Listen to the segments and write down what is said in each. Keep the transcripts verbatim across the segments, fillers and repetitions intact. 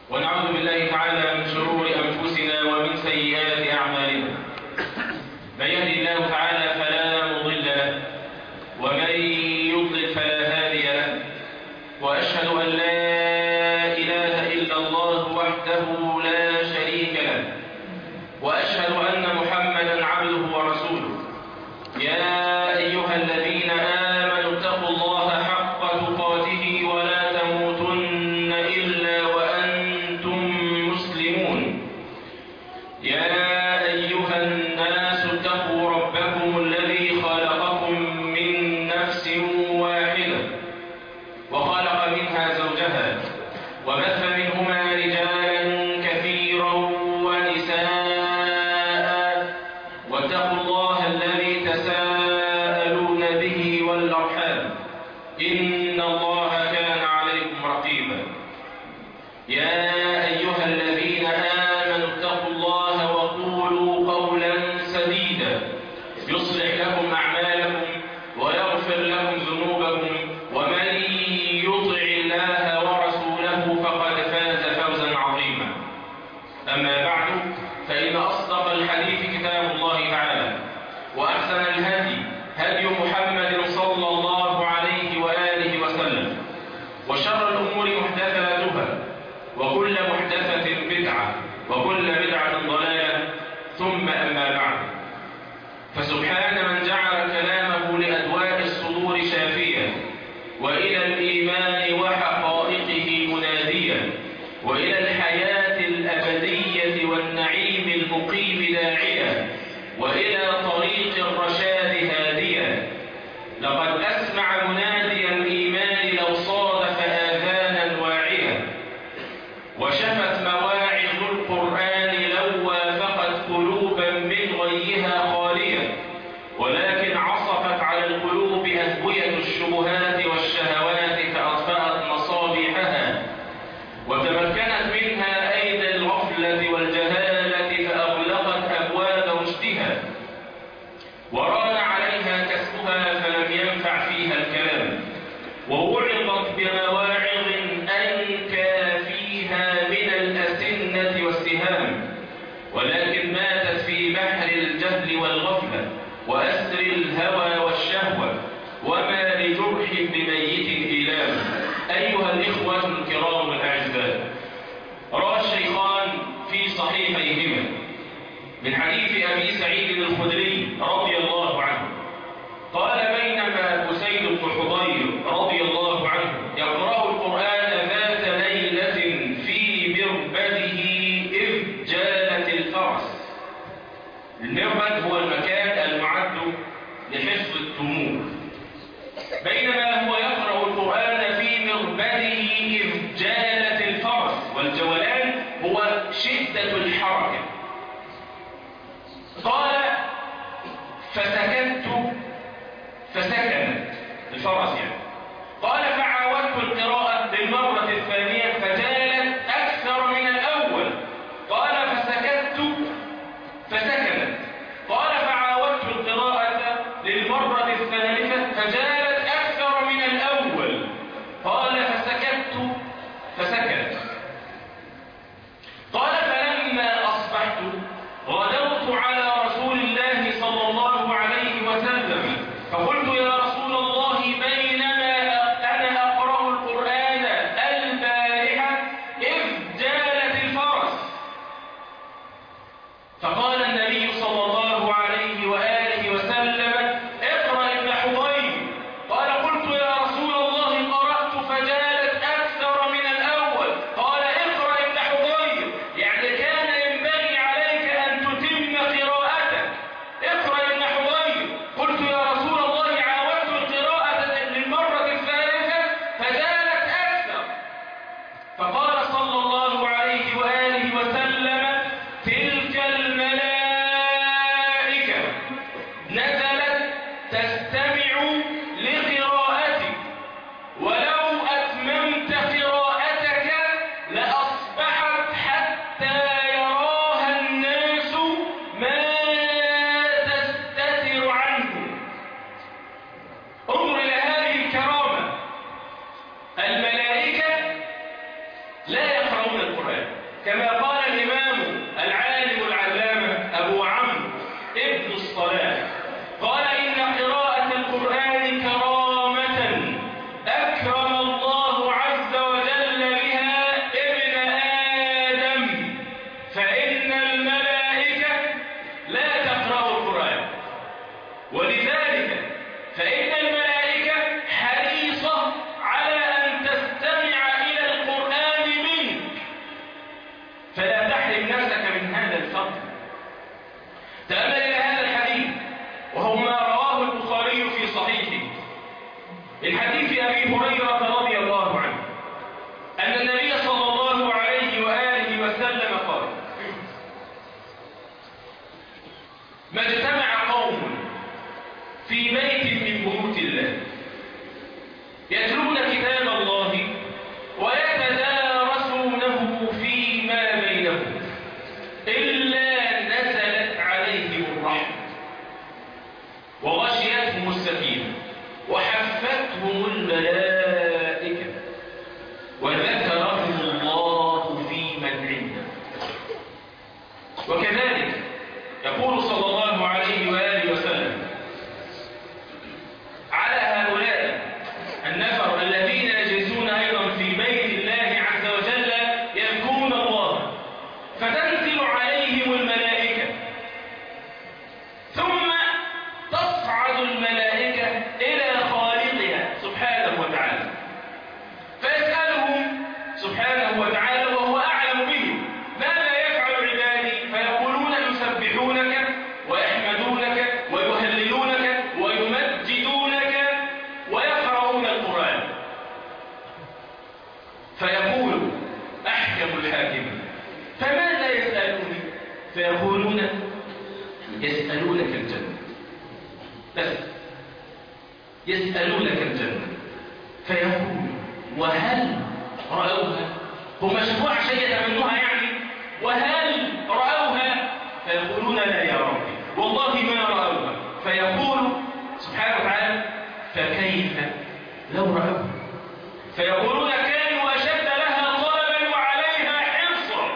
ونعوذ بالله تعالى من شرور أنفسنا ومن سيئات أعمالنا. من يهدي الله تعالى فلا مضل له، ومن يضلل فلا هادي له، وأشهد أن لا إله إلا الله وحده لا شريك له، وأشهد أن محمدا عبده ورسوله. يا أيها الذين آمنوا اتقوا الله حق تقاته ولا تموتن إلا وأنتم مسلمون. يا أيها الناس اتقوا ربكم الذي خلقكم من نفس واحدة وخلق منها زوجها وبث منهما رجالا كثيرا ونساء، واتقوا الله الذي تساءلون به والأرحام إن الله كان عليكم رقيبا. يا أيها الذين آمنوا اتقوا الله وقولوا قولا سديدا يصلح لكم أعمالكم ويغفر لكم ذنوبكم، ومن يطع الله ورسوله فقد فاز فوزا عظيما. أما بعد، فإن أصدق الحديث كتاب الله تعالى، وأحسن الهدي هدي محمد صلى الله عليه وآله وسلم، وشر الأمور محدثاتها، وكل محدثة بدعة، وكل بدعة ضلالة، ثم أما بعد. فسبحان من جعل كلامه لأدواء الصدور شافيا، وإلى الإيمان وحقائقه مناديا، وإلى الحياة الأبدية والنعيم المقيم داعيا، وإلى طريق الرشاد هاديا. لقد أسمع منادي الإيمان لو صادف آذانا واعية، وشفت مواعظ القرآن لو وافقت قلوبا من غيها خالية، ولكن عصفت على القلوب أهوية الشبهات والشهوات فأطفأت مصابيحها، وتمكنت منها أيدي الغفلة والجهالة فأغلقت أبواب رشدها، وران عليها كسبها فلم ينفع فيها الكلام، ووعظت بمواعظ أنكى فيها من الأسنة والسهام، ولكن ماتت في بحر الجهل والغفلة وأسر الهوى والشهوة، وما لجرح بميت إيلام. أيها الإخوة الكرام الأعزاء، روى الشيخان في صحيحيهما من حديث أبي سعيد الخدري رضي الله عنه قال: بينما أسيد بن حضير رضي الله عنه يقرأ القرآن ذات ليلة في مربده إذ جالت الفرس. المربد هو المكان المعد لحفظ التمور. بينما هو يقرأ القرآن في مربده إذ جالت الفرس، والجولان هو شدة الحركة. قال: فسكنت فسكنت الفرس يعني. قال: فعاودت القراءة للمرة الثانية فجالت أكثر من الأول. قال: فسكت فسكنت. قال: فعاودت القراءة للمرة الثالثة فجالت أكثر من الأول. قال: فسكت فسكنت. قال: فلما أصبحت غدوت على رسول الله صلى الله عليه وسلم فقلت: يا رسول الله، بين كما قال الإمام العالم العلامة أبو عمرو ابن الصلاح قال إن قراءة القرآن كرامة أكرم الله عز وجل بها ابن آدم، فإن الملائكة لا تقرأ القرآن، ولذلك فإن الملائكة حريصة على أن تستمع إلى القرآن منك، فلا تحرم نفسك من هذا الفضل. تأمل إلى هذا الحديث وهو ما رواه البخاري في صحيحه من حديث أبي هريرة رضي الله عنه أن النبي صلى الله عليه وآله وسلم قال: ما اجتمع قوم في بيت من بيوت الله يتلون كتاب الله ويتدارسونه فيما بينهم إلا نزلت عليهم الرحمة وغشيتهم السكينة وحفتهم الملائكة وذكرهم الله في من عنده. وكذلك يقول صلى الله عليه وآله وسلم على هؤلاء النفر الذين يجلسون أيضا في بيت الله عز وجل يذكرون الله فتنزل عليهم الملائكة، ثم تصعد الملائكة إلى خالقها سبحانه وتعالى فيسألهم سبحانه وتعالى وهو أعلم بهم: ماذا يفعل عبادي؟ فيقولون: يسبحونك ويحمدونك ويهللونك ويمجدونك ويقرؤون القرآن. فيقول أحكم الحاكمين: فماذا يسألوني؟ فيقولون: يسألونك الجنة. بس يسألونك الجنة. فيقول: وهل رأوها؟ هم شافوها عشان يتمنوها يعني؟ وهل رأوها؟ فيقولون: لا يا ربي والله ما رأوها. فيقول سبحانه وتعالى: فكيف لو رأوها؟ فيقولون: كانوا أشد لها طلبا وعليها حرصا.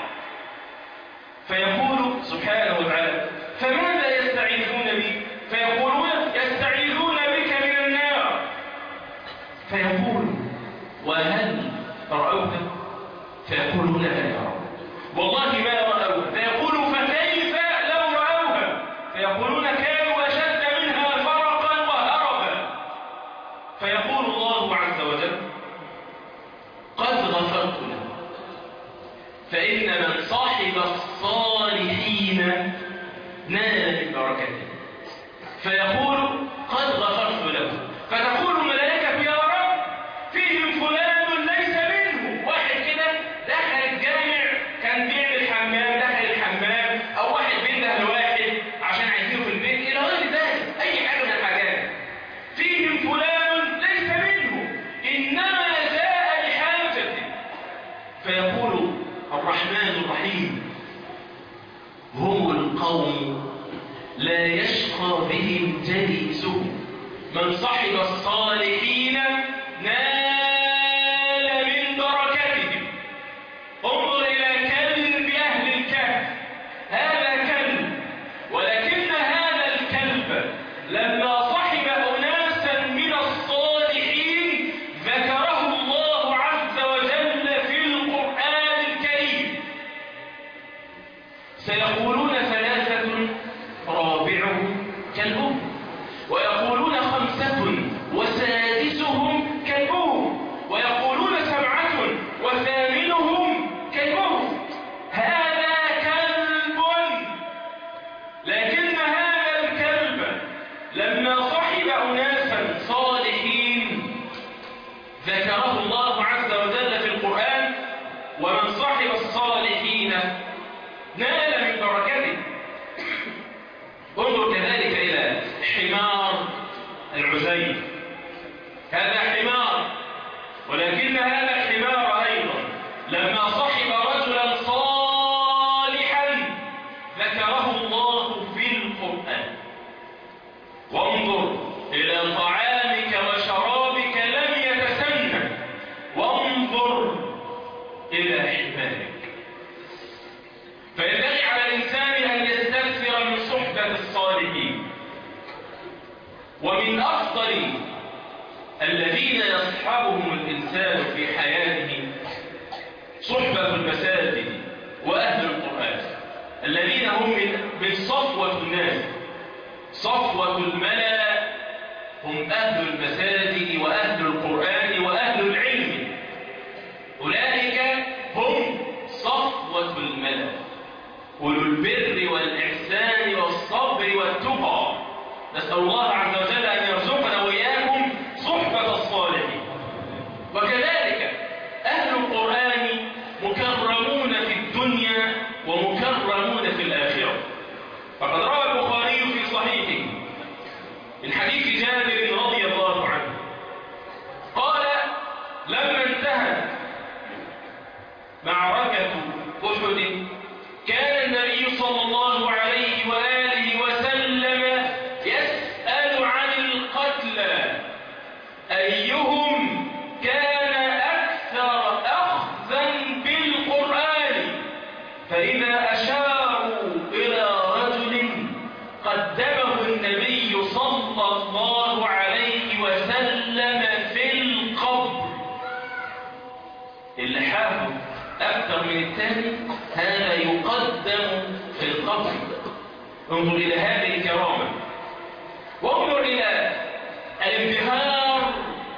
فيقول سبحانه وتعالى: فماذا يستعيذون بي؟ فيقولون: يستعيذون بك من النار. فيقول: وهل رأوها؟ فيقولون: لا يا رب والله ما رأوها. فيقول: فكيف لو رأوها؟ فيقولون: كانوا أشد منها فرقا وهربا. فيقول الله عز وجل: قد غفرت له، فإن من صاحب الصالحين نال من بركته. فيقول: قد غفرت له. فتقول الملائكة: يا رب فيهم فلان ليس منه. واحد كده دخل الجامع كان بيعمل حمام، دخل الحمام، أو واحد بينده لواحد عشان عايزينه في البيت إلى غير ذلك، أي حاجة من الحاجات. فيهم فلان ليس منه إنما جاء لحاجته. فيقول الرحمن الرحيم: هم القوم لا يشقى بهم جليسهم، من صحب الصالحين نال من بركتهم. انظر إلى كلب أهل الكهف، هذا كلب، ولكن هذا الكلب لما صحب أناسا من الصالحين ذكره الله عز وجل في القرآن الكريم. سيقولون ثلاثة رابعهم كلبهم، ويقولون خمسة وسادسهم كلبهم، ويقولون سبعة وثامنهم كلبهم. هذا كلب، لكن هذا الكلب لما صحب أناسا صالحين ذكره الله عز وجل في القرآن: ومن صحب الصالحين نال من بركته. انظر كذلك إلى حمار العزيز، هذا حمار، ولكن هذا الحمار أيضا لما صحب رجلا صالحا ذكره الله في القرآن. وانظر إلى طعامك وشرابك لم يتسنى، وانظر إلى حمارك ومن أفضل الذين يصحبهم الإنسان في حياته صحبة المساجد وأهل القرآن، الذين هم من صفوة الناس، صفوة الملأ، هم أهل المساجد وأهل القرآن وأهل العلم. أولئك هم صفوة الملأ، أولو البر والإحسان والصبر والتقى. نسأل الله عز وجل أن يرزقنا وإياكم صحبة الصالحين. وكذلك أهل القرآن مكرمون في الدنيا ومكرمون في الآخرة. فقد روى البخاري في صحيحه من حديث جابر رضي الله عنه قال: لما انتهت معركة أحد كان النبي صلى الله عليه وآله وسلم يسأل عن القتلى أيهم كان أكثر أخذا بالقرآن، فإذا أشاروا إلى رجل قدمه النبي صلى الله عليه وسلم في القبر. اللي حافظ أكثر من الثاني هذا يقدم في القبر. انظر إلى هذه الكرامة، وانظر إلى الانبهار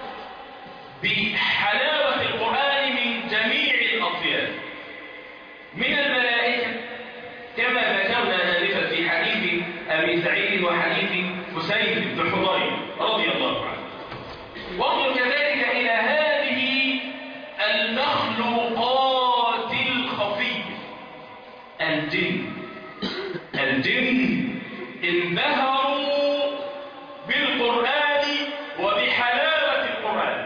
بحلاوة القرآن من جميع الأطياف، من الملائكة كما ذكرنا آنفا في حديث أبي سعيد وحديث حسين بن حضير رضي الله عنه. وانظر كذلك إلى هذه المخلوقات الخفية، الجن. الجن انبهروا بالقرآن وبحلاوة القرآن.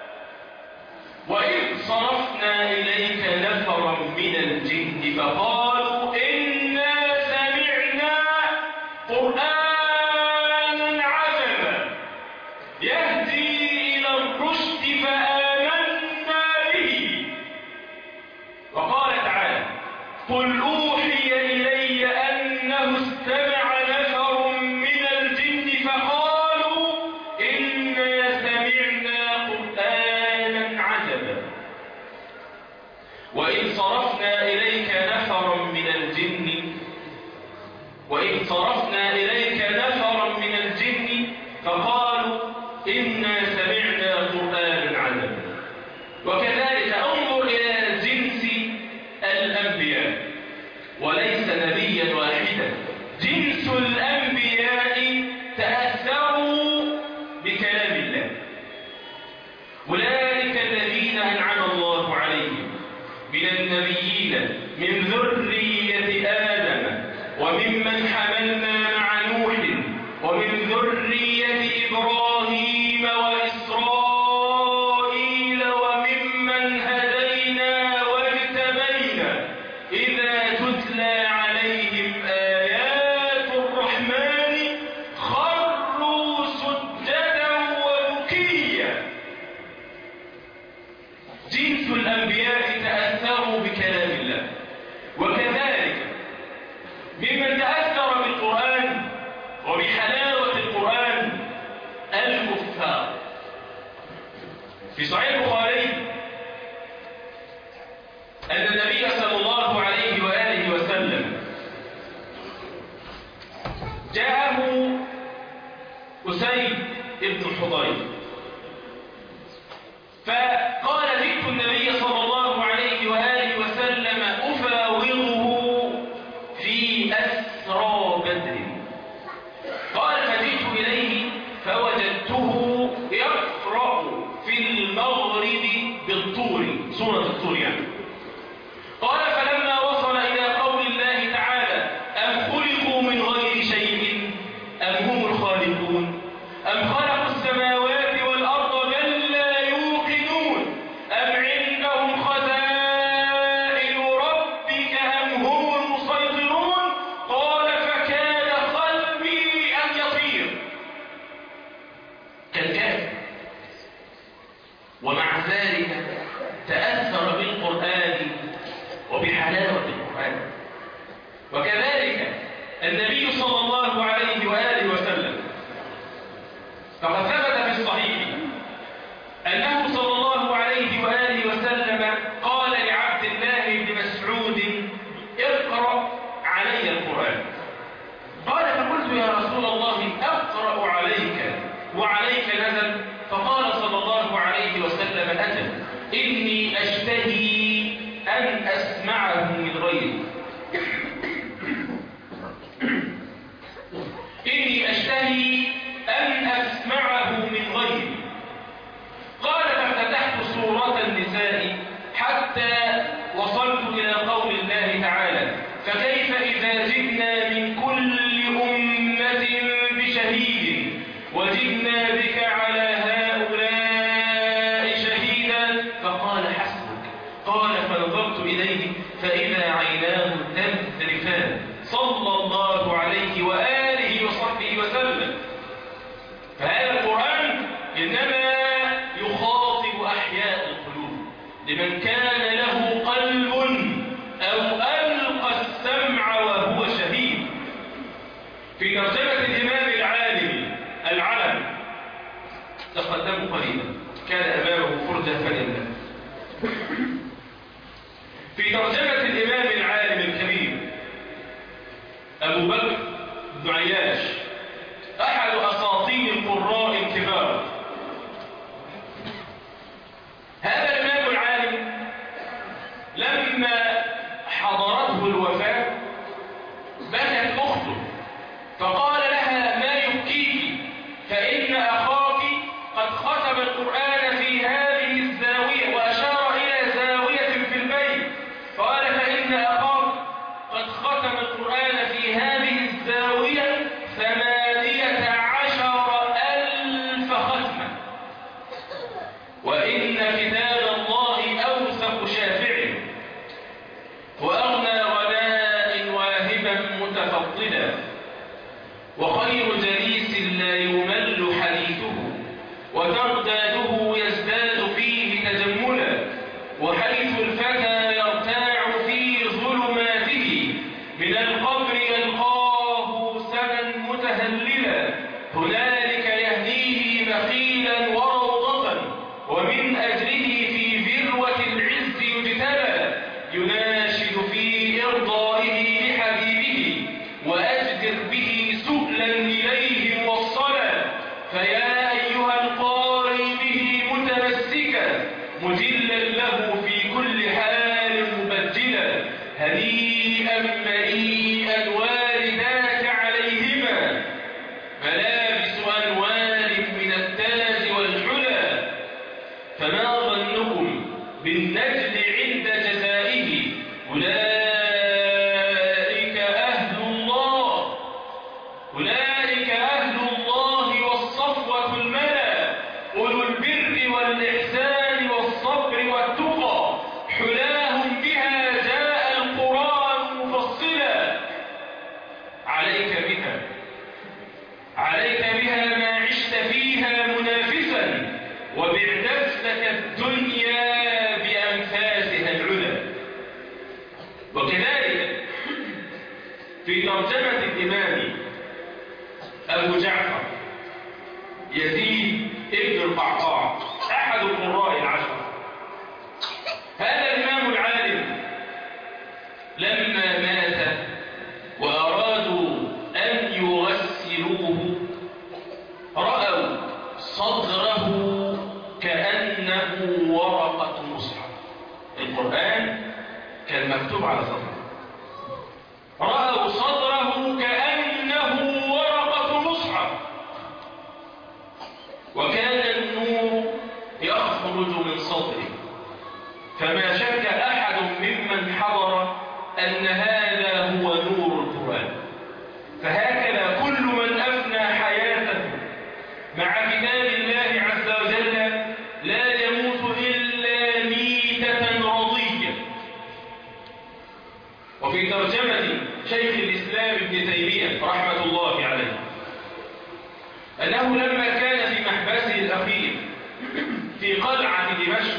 وإذ صرفنا إليك نفرا من الجن فقالوا إنا سمعنا قرآنا عجبا يهدي إلى الرشد فآمنا به. وقال تعالى: قل أوحي إلي أنه استمع نفر من الجن فقالوا إنا سمعنا قرآنا عجبا. وإذ صرفنا إليك نفرا من الجن وإذ صرفنا إليك نفرا من الجن فقالوا إنا سمعنا قرآنا عجبا. وكذلك انظر إلى جنس الأنبياء، وليس نبيا واحدا، جنس الأنبياء تأثروا بكلام الله. أولئك الذين أنعم الله عليهم من النبيين من ذرية آدم وممن حملنا مع نوح ومن ذرية إبراهيم وإسرائيل وممن هدينا واجتبينا إذا تتلى عليهم آيات الرحمن خروا سجدا وبكيا. جنس الأنبياء تأثروا بكلام الله. وكذلك ممن تأثر بالقرآن وبحلاوة القرآن الكفار. في صحيح البخاري أن النبي صلى الله عليه وآله وسلم جاءه أسيد بن حضير فقال: جئت النبي صلى الله عليه وآله وسلم أفاوضه في أسرى بدر. قال: فجئت إليه فوجدته يقرأ في المغرب بالطور، سورة الطور يعني. قال: فلما وصل إلى قول الله تعالى: أم خلقوا من غير شيء أم هم الخالقون أم خلقوا السماوات والأرض بل لا يوقنون أم عندهم خزائن ربك أم هم المسيطرون. قال: فكاد قلبي أن يطير. كان كافر ومع ذلك تأثر بالقرآن وبحلاوة القرآن. وكذلك النبي صلى الله عليه وآله وسلم صلى الله عليه وآله وصحبه وسلم. فهذا القرآن إنما يخاطب أحياء القلوب، لمن كان له قلب أو ألقى السمع وهو شهيد. في ترجمة الإمام العالم العلم تقدموا قليلا، كان أمامه فرجة فلله. في ترجمة الإمام العالم الكبير أبو بكر بن عياش، أحد أساطين القراء الكبار. هذا الإمام العالم لما حضرته الوفاة بكت أخته، فقال لها: ما يبكيك؟ فإن أخاك قد ختم القرآن في هذه الزاوية، وأشار إلى زاوية في البيت. قال: فإن أخاك قد ختم القرآن في هذه الزاوية ثمانية عشر ألف ختمة، وإن كتاب الله أوثق شافع وأغنى غناء واهبا متفضلا، وخير جليس لا يمل حديثه، وترداده يزداد فيه تجملا، وحيث الفتى يرتاع في ظلماته من القبر يلقاه سنا متهللا، هنالك يهديه بخيلا وروضة، ومن أجله في ذروة العز يجتلى، يناشد في إرضائه لحبيبه، وأجدر به سؤلا إليه موصلا، فيا أيها القارئ به متمسكا، مجلا له في كل حال مبجلا، هنيئا مريئا والداك عليهما، ملابس أنوار من التاج والحلى، فما ظنكم بالنجل عند جزائه، أولئك أهل الله، أولئك أهل الله والصفوة الملا، أولو البر والإحسان والصبر والتقى، حلاهم بها جاء القرآن مفصلا، عليك بها عليك بها ما عشت فيها منافسا، وبع نفسك الدنيا بأنفاسها العلا. وكذلك في ترجمة الإمام أبو جعفر يزيد ابن القعقاع، أحد القراء العشرة، هذا الإمام العالم لما مات وأرادوا أن يغسلوه رأوا صدره كأنه ورقة مصحف، القرآن كان مكتوب على صدره، رأوا صدره كأنه ورقة مصحف، وكان النور يخرج من صدره، فما شك أحد ممن حضر أن هذا هو نور القرآن. فهكذا كل من أفنى حياته مع كتاب الله عز وجل لا يموت إلا ميتة رضية. وفي ترجمة شيخ الإسلام ابن تيمية رحمة الله عليه أنه لما كان في محبسه الأخير في قلعة دمشق،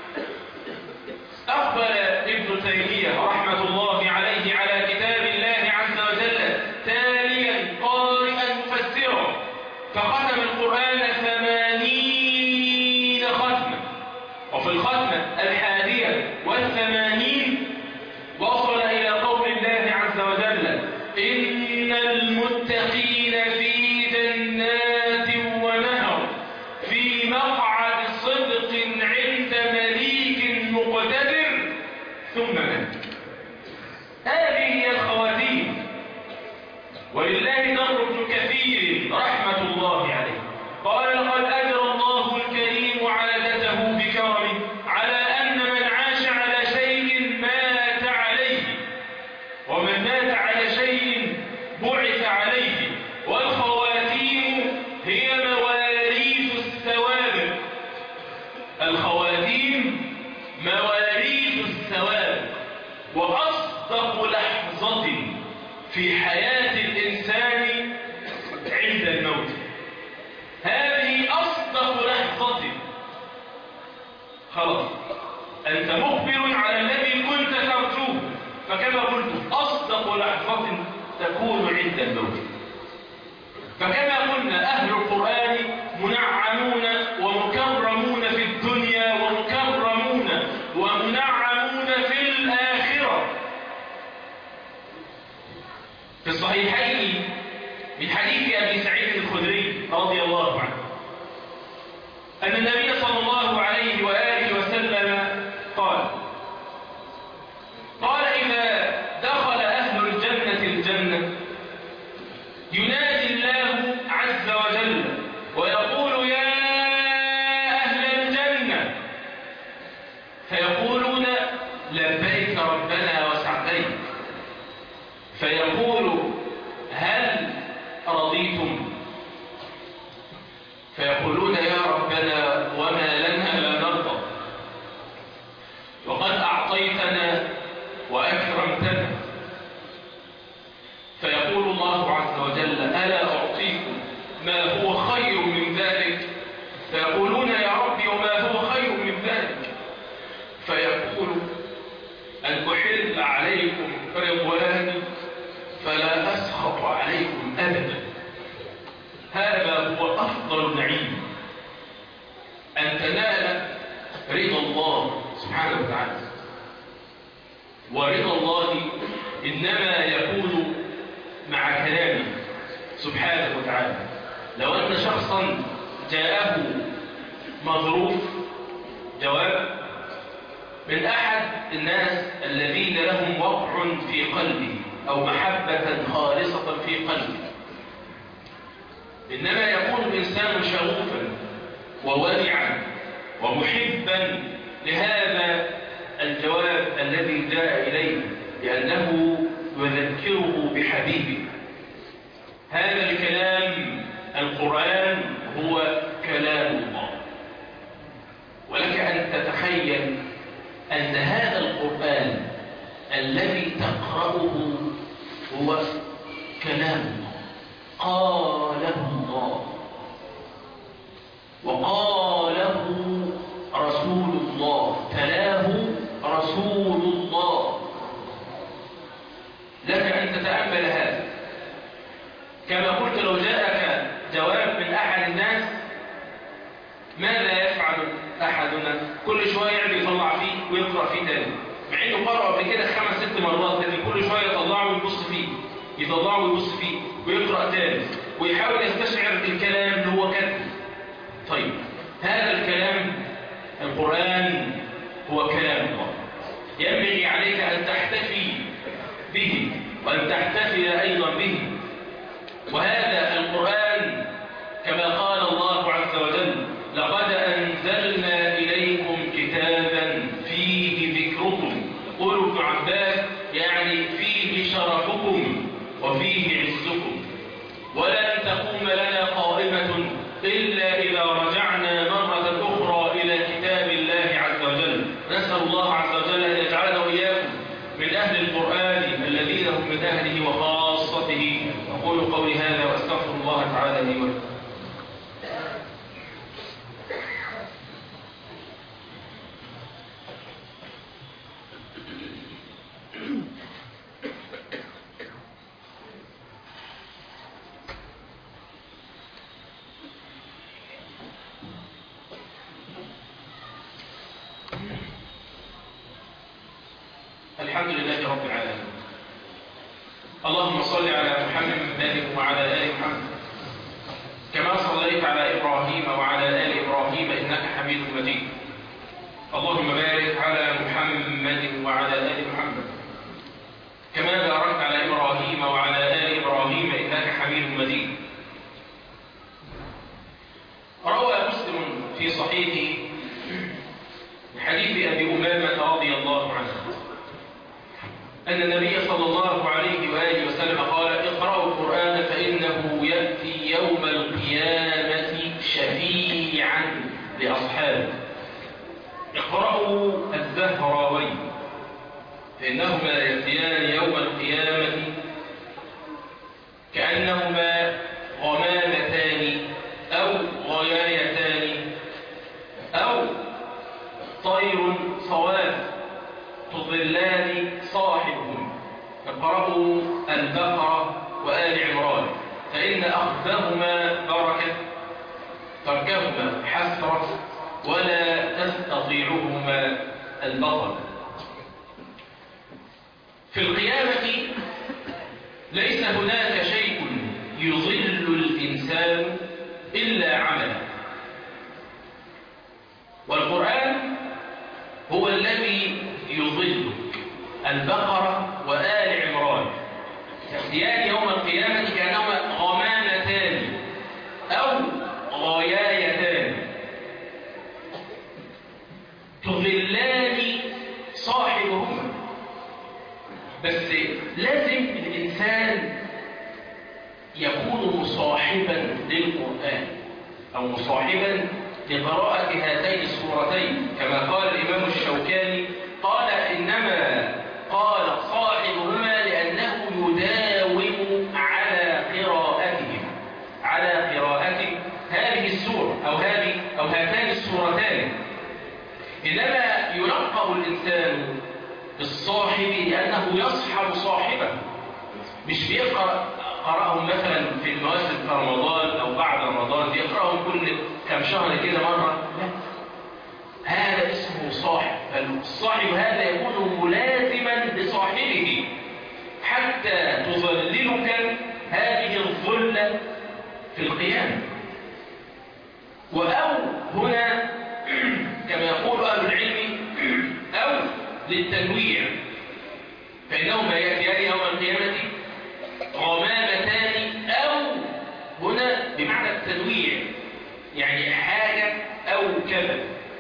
أقبل ابن تيمية رحمة الله عليه على كتاب الله عز وجل تاليا قارئا مفسرا، فختم القرآن ثمانين ختمة، وفي الختمة الحادية والثمانين وصل إلى قول الله عز وجل: إن المتقين في جنات ونهر في مقعد صدق عند مليك مقتدر، ثم مات. هذه هي الخواتيم. ولله در ابن كثير رحمة الله عليه قال: لقد أجرى الله الكريم عادته بكرمه على أن من عاش على شيء مات عليه، ومن مات على شيء بعث عليه، والخواتيم هي مواريث الثوابت. الخواتيم مواريث الثوابت، وأصدق لحظة في حياة الإنسان عند الموت. هذه أصدق لحظة. خلاص أنت مخبر على الذي كنت ترجوه، فكما قلت أصدق لحظة تكون عند الموت. فكما قلنا أهل القرآن منعمون ومكرمون في الدنيا ومكرمون ومنعمون في الآخرة. في الصحيحين من حديث أبي سعيد الخدري رضي الله عنه أن النبي صلى الله عليه وآله وسلم قال قال إذا دخل أهل الجنة الجنة ينادي الله عز وجل ويقول يا أهل الجنة، فيقولون لبيك ربنا وسعديك، فيقول هل رضيتم؟ فيقولون يا ربنا وما لنا لا نرضى، وقد أعطيتنا وأكرمتنا. فيقول الله عز وجل ألا أعطيكم ما هو خير من ذلك؟ فيقولون يا ربي وما هو خير من ذلك؟ فيقول أن أحل عليكم رضواني فلا أسخط عليكم أبدا. هذا هو أفضل النعيم، أن تنال رضا الله سبحانه وتعالى. ورضا الله إنما يكون مع كلامه سبحانه وتعالى. لو أن شخصا جاءه مظروف جواب من أحد الناس الذين لهم وقع في قلبه أو محبة خالصة في قلبه، إنما يكون الإنسان شغوفا وورعا ومحبا لهذا الجواب الذي جاء إليه، لأنه يذكره بحبيبه. هذا الكلام القرآن هو كلام الله، ولك أن تتخيل أن هذا القرآن الذي تقرأه هو كلام الله، قاله الله وقاله رسول الله، تلاه رسول الله. لك أن تتأمل هذا. كما قلت لو جاءك جواب من أحد الناس ماذا يفعل أحدنا؟ كل شوية يعمل يطلع فيه ويقرأ فيه تاني، مع إنه قرأ قبل كده خمس ست مرات، لكن كل شوية يطلعه ويبص فيه، يطلعه ويبص فيه ويقرأ تاني ويحاول يستشعر الكلام اللي هو كتبه. طيب هذا الكلام القرآن هو كلام الله، ينبغي عليك أن تحتفي به وأن تحتفي أيضا به. وهذا القرآن كما قال الله عز وجل لقد أنزلنا إليكم كتابا فيه ذكركم. يقول ابن عباس يعني فيه شرفكم وفيه عزكم، ولن تقوم لنا قائمة إلا إذا رجعنا مرة أخرى إلى كتاب الله عز وجل. نسأل الله عز وجل أن يجعلنا وإياكم من أهل القرآن الذين هم من أهله وخاصته. أقول قولي هذا وأستغفر الله تعالى لي ولكم. الحمد لله رب العالمين. اللهم صل على محمد وعلى آل محمد كما صليت على إبراهيم وعلى آل إبراهيم إنك حميد مجيد. اللهم بارك على محمد وعلى آل محمد كما باركت على إبراهيم وعلى آل إبراهيم إنك حميد مجيد. روى مسلم في صحيحه حديث أبي أمامة رضي الله عنه أن النبي صلى الله عليه وآله وسلم قال اقرأوا القرآن فإنه يأتي يوم القيامة شفيعا لأصحابه. اقرأوا الزهراوين فإنهما يأتيان يوم القيامة اقرأوا البقرة وآل عمران فإن أخذهما بركة، تركهما حسرة، ولا تستطيعهما البطل. في القيامة ليس هناك شيء يضل الإنسان إلا عمله، والقرآن هو الذي يضلك. البقرة وآل عمران تأتيان يوم القيامة كأنهما غمامتان أو غيايتان تضلان صاحبهما. بس لازم الإنسان يكون مصاحبا للقرآن أو مصاحبا لقراءة هاتين السورتين، كما قال الإمام الشوكاني قال إنما قال صاحبهما لأنه يداوم على قراءتهم على قراءة هذه السورة أو هذه أو هاتان السورتان. إنما يلقب الإنسان بالصاحب لأنه يصحب صاحبه، مش بيقرأ قرأهم مثلا في المواسم رمضان أو بعد رمضان بيقرأهم كل كم شهر كده مرة، لا، هذا اسمه صاحب. فالصاحب هذا يكون ملازما لصاحبه حتى تظللك هذه الظلة في القيامة. وأو هنا كما يقول أهل العلم أو للتنويع، فإنهما يأتيان يوم القيامة غمامتان، أو هنا بمعنى التنويع يعني حاجة أو كذا.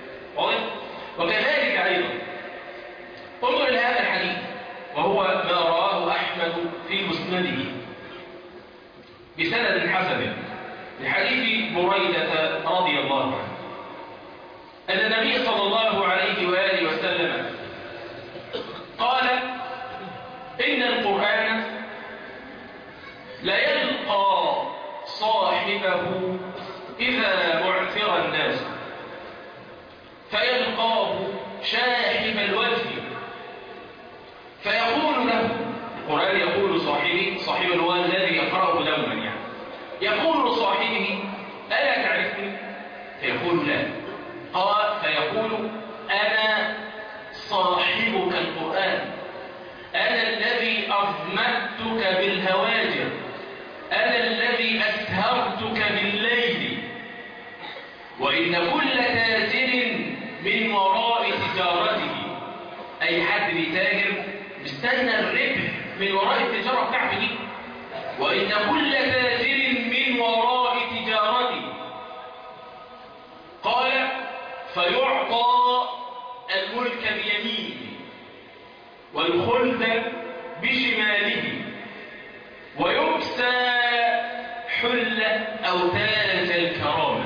وكذلك أيضا انظر إلى هذا الحديث وهو ما رواه أحمد في مسنده بسند حسن لحديث بريدة رضي الله عنه أن النبي صلى الله عليه وآله وسلم قال إن القرآن لا يلقى صاحبه إذا بعثر الناس فيلقاه شاحب الوجه فيقول له، القرآن يقول صاحبه، صاحب هو الذي يقرأه دوما يعني، يقول صاحبه ألا تعرفني؟ فيقول لا. قال فيقول أنا صاحبك القرآن، أنا الذي أظمأتك بالهواجر، أنا الذي أسهرتك بالليل. وإن كل تاجر من وراء تجارته، أي حد بيتاجر مستنى الربح من وراء التجارة بتاعته دي، وإن كل تاجر من وراء تجارته. قال فيعطى الملك بيمينه والخلد بشماله ويكسى حلة أو تاج الكرامة،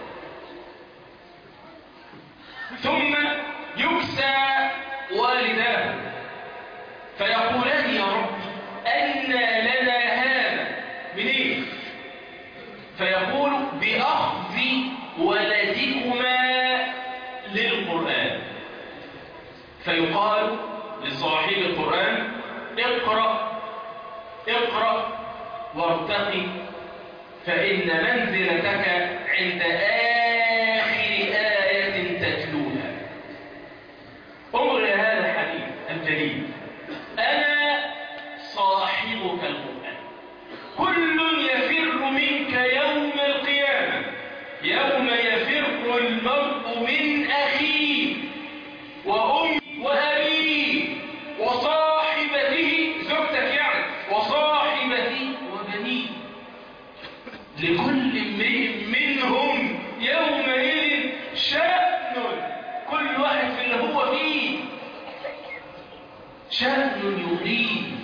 ثم يكسى والداه فيقولان يا رب أن لنا هذا منين؟ فيقول بأخذ ولدكما للقرآن. فيقال لصاحب القرآن اقرأ اقرأ وارتقي فإن منزلتك عند آخر آية تتلوها. انظر إلى هذا الحديث الجليل، أنا صاحبك القرآن. كل يفر منك يوم القيامة، يوم يفر المرء من أخيه وأمه وأبيه وصاحبته، زوجتك يعني، وصاحبته وبنيه، لكل امرئ منهم يومئذ شأن، كل واحد في اللي هو فيه شأن يريد.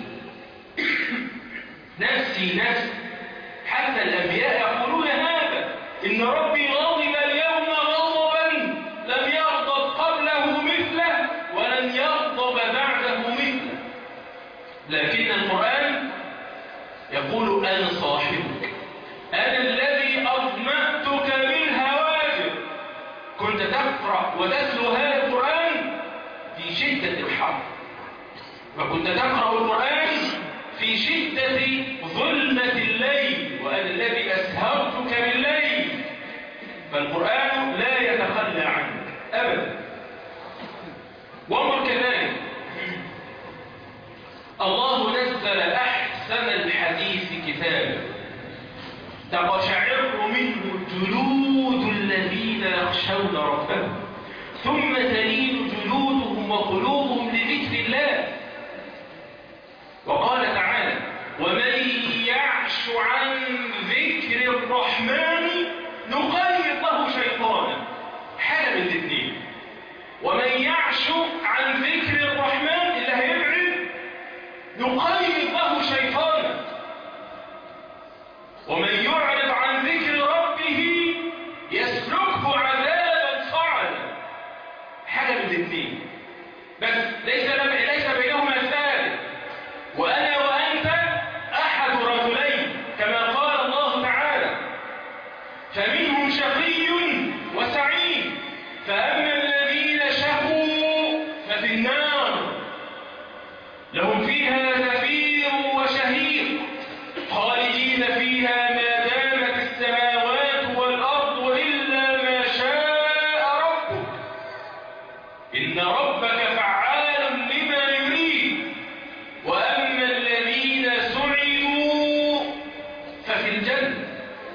نفسي نفسي، حتى الأنبياء يقولون هذا، إن ربي غضب اليوم غضبا لم يغضب قبله مثله ولن يغضب بعده مثله. لكن القرآن يقول أنا صاحبك، أنا الذي أظمأتك بالهواجر. كنت تقرأ وتتلو هذا القرآن في شدة الحر، وكنت تقرأ القرآن الكتاب تقشعر منه جلود الذين يخشون ربهم ثم تلين جلودهم وقلوبهم لذكر الله. وقال تعالى: ومن يعش عن ذكر الرحمن نقيض له شيطانا. حاجة من الاثنين، ومن يعش عن ذكر الرحمن اللي هيبعد نقيض له شيطانا، ومن يعرض عن ذكر ربه يسلكه عذابا صعدا. حاجة من الاثنين، بس ليس ليس بينهما ثالث. وأنا وأنت أحد رجلين كما قال الله تعالى: فمنهم شقي وسعيد، فأما الذين شقوا ففي النار لهم فيها زفير وشهيق خالدين فيها ما دامت السماوات والأرض إلا ما شاء ربك إن ربك فعال لما يريد. وأما الذين سعدوا ففي الجنة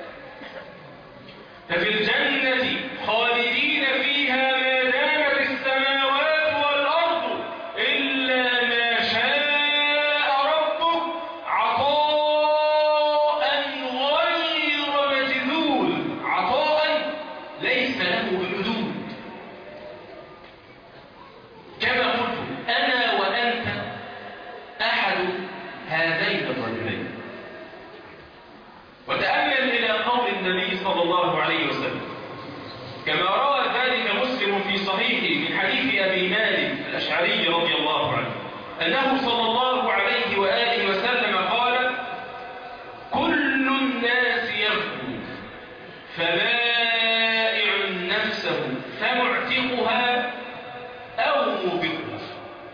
ففي الجنة خالدين فيها ما دامت السماوات والأرض إلا ما شاء ربك عطاء غير مجذول. عطاء ليس له حدود. كما قلت أنا وأنت أحد هذين الرجلين. وتأمل إلى قول النبي صلى الله عليه وسلم كما روى ذلك مسلم في صحيحه من حديث أبي مالك الأشعري رضي الله عنه أنه صلى الله عليه وآله وسلم قال: كل الناس يغدو فبائع نفسه فمعتقها أو موبقها.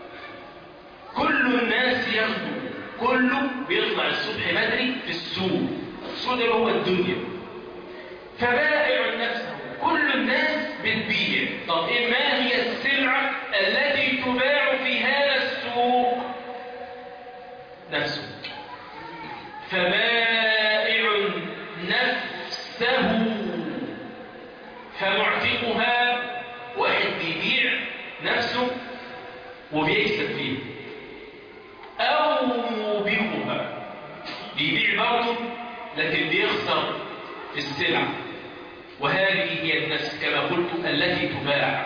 كل الناس يغدو، كله بيطلع الصبح بدري في السوق، السوق ده هو الدنيا. فبائع نفسه، كل الناس بتبيع. طب إيه ما هي السلعة التي تباع في هذا السوق؟ نفسه. فبائع نفسه فمعتقها، واحد بيبيع نفسه وبيكسب فيه، أو موبقها، بيبيع برضه لكن بيخسر في السلع. وهذه هي النفس كما قلت التي تباع.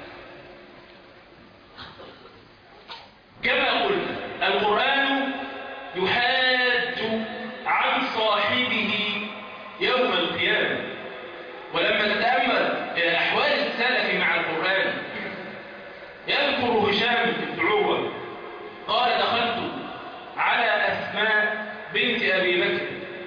كما قلت القرآن يحاج عن صاحبه يوم القيامة. ولما تتأمل إلى أحوال السلف مع القرآن يذكر هشام بن عروة قال: دخلت على أسماء بنت أبي بكر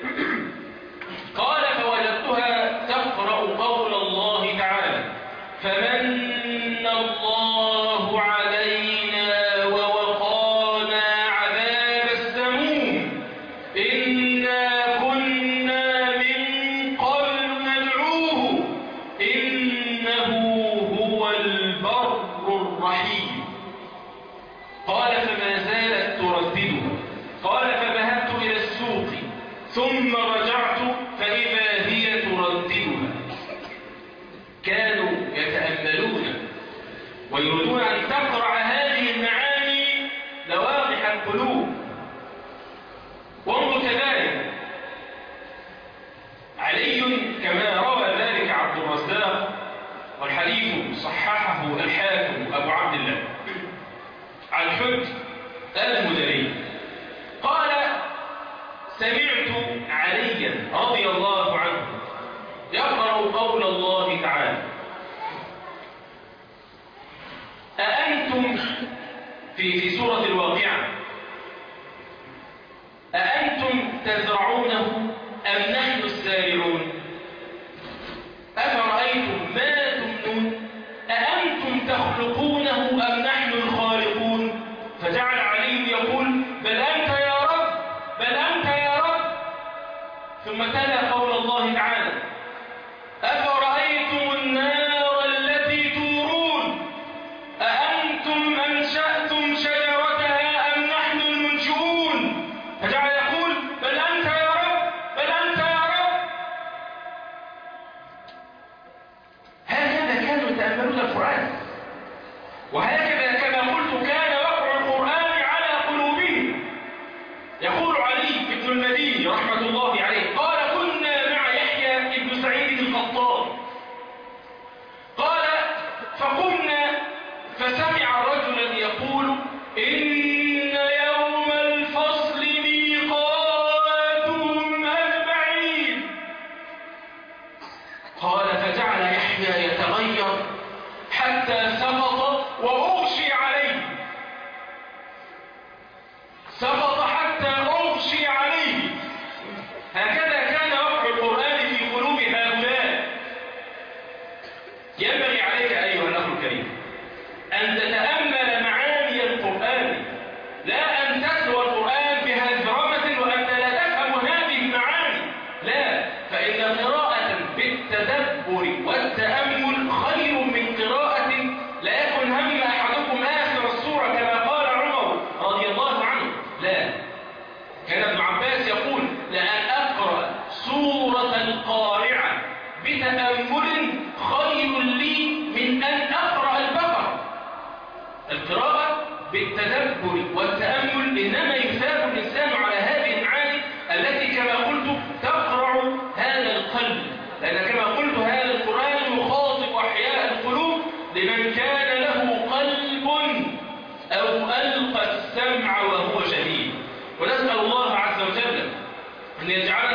قال فوجدتها تقرأ قول الله تعالى: فمن الله علينا ووقانا عذاب السموم إنا كنا من قبل ندعوه إنه هو البر الرحيم. قال فما زالت ترددها. قال فذهبت إلى السوق ثم رجعت فإذا هي ترددها. كانوا يتأملون ويريدون أن تقرع هذه المعاني لواقح القلوب. وانظر كذلك علي كما روى ذلك عبد الرزاق والحديث صححه الحاكم أبو عبد الله عن حج المدني قال: سمعت عليا رضي الله عنه يقرأ قول الله تعالى: أأنتم في في سورة الواقعة أأنتم تزرعونه أم نحن الزارعون أفرأيتم ما تمنون أأنتم تخلقونه أم نحن الخالقون. فجعل علي يقول: بل أنت يا رب، بل أنت يا رب. ثم تلا قول الله تعالى: أفرأيتم النار التي تورون أأنتم أنشأتم شجرتها أم نحن المنشئون. فجعل يقول: بل أنت يا رب، يقول علي بن المديني رحمة الله عليه قال كنا مع يحيى بن سعيد القطان قال فقمنا فسمع رجلا يقول إن يوم الفصل ميقاتهم أجمعين. قال فجعل يحيى يتغير حتى سقط وأغشي عليه، سقط حتى أغشي عليه. هكذا كان وقع القرآن في قلوب هؤلاء. ينبغي عليك أيها الأخ الكريم أن تتأمل معاني القرآن، لا أن تتلو القرآن بهزرمة وأنت لا تفهم هذه المعاني، لا، فإن قراءة بالتدبر والتأمل خير من قراءة لا يكن هم أحدكم آخر السورة كما قال عمر رضي الله عنه. لا، كان ابن عباس يقول لأن أقرأ سورة القارعة بتأمل خير لي من أن أقرأ البقرة. القراءة بالتدبر والتأمل إنما يثاب الإنسان على هذه المعاني التي كما قلت تقرع هذا القلب، لأن كما قلت هذا القرآن يخاطب أحياء القلوب لمن كان له قلب أو ألقى السمع وهو شهيد. ونسأل الله عز وجل أن يجعلنا